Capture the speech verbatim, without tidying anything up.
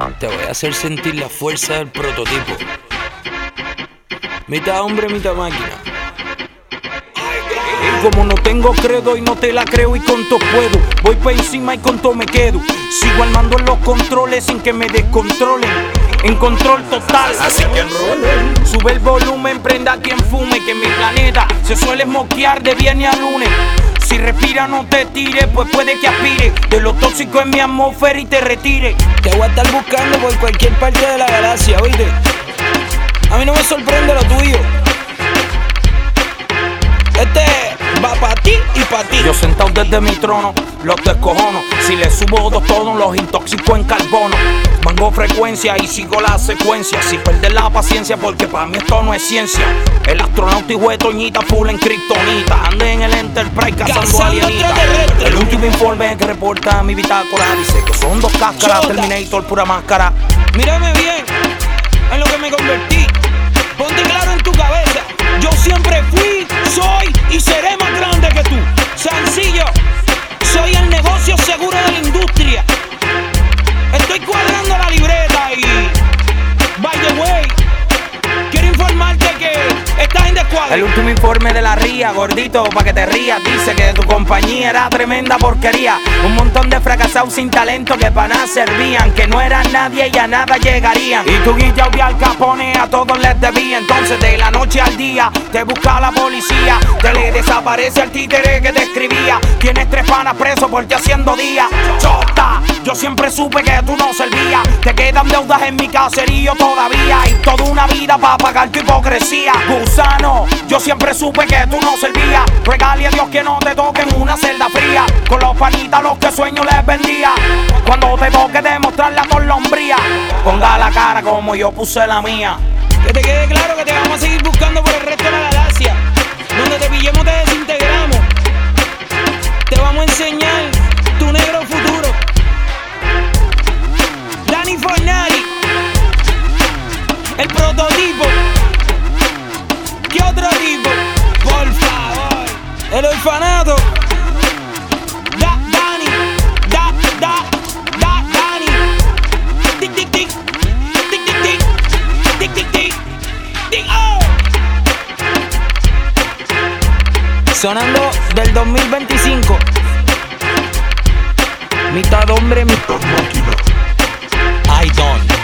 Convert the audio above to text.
Te voy a hacer sentir la fuerza del prototipo. Mitad hombre, mitad máquina. Y como no tengo credo y no te la creo y con todo puedo, voy pa' encima y con todo me quedo. Sigo al mando en los controles sin que me descontrolen. En control total, así que enrolen. Sube el volumen, prenda quien fume, que en mi planeta se suele mosquear de viernes a lunes. Si respira no te tires, pues puede que aspire de lo tóxico en mi atmósfera y te retire. Te voy a estar buscando por cualquier parte de la galaxia, ¿oíste? A mí no me sorprende lo tuyo. Este va pa' ti y pa' ti. Yo sentado desde mi trono, los descojono. Si le subo dos tonos, los intoxico en carbono. Mango frecuencia y sigo la secuencia. Si perder la paciencia, porque pa' mí esto no es ciencia. El astronauta y de Toñita full en kriptonita. Ande en el Enterprise cazando alienitas. El último informe que reporta mi bitácora dice que son dos cáscaras. Chota. Terminator, pura máscara. Mírame bien en lo que me convertí. Ponte claro en tu cabeza. Yo siempre fui, soy y seré más grande que tú. Sencillo. Soy el negocio seguro de la industria. Estoy cuadrando la libreta y, by the way, quiero informarte que estás en descuadre. El último informe de la R I A, gordito, pa' que te rías. Dice que tu compañía era tremenda porquería. Un montón de fracasados sin talento que pa' nada servían, que no eran nadie y a nada llegarían. Y tu guilla y Al Capone a todos les debía. Entonces de la noche al día te busca la policía. Te le desaparece al títere que te escribía. Tienes tres panas presos por ti haciendo día. Chota, yo siempre supe que tú no servías. Te quedan deudas en mi caserío todavía. Y toda una vida pa' pagar tu hipocresía. Gusano, yo siempre supe que tú no servías. Regale a Dios que no te toquen una celda fría. Con los panitas los que sueño les vendía. Cuando te toque demostrar la torlombría, ponga la cara como yo puse la mía. Que te quede claro que te vamos a seguir buscando por el resto de la galaxia. Donde te pillemos te desintegramos. Te vamos a enseñar tu negro futuro. Danny Fornari, el prototipo. ¿Qué otro tipo? Por favor. El orfanato. Da, Dani. Da, da, da, Dani. Tic, tic, tic. Tic, tic, tic. Tic, tic, tic. Tic, oh. Sonando del dos mil veinticinco. Mitad hombre, mitad máquina. I don't.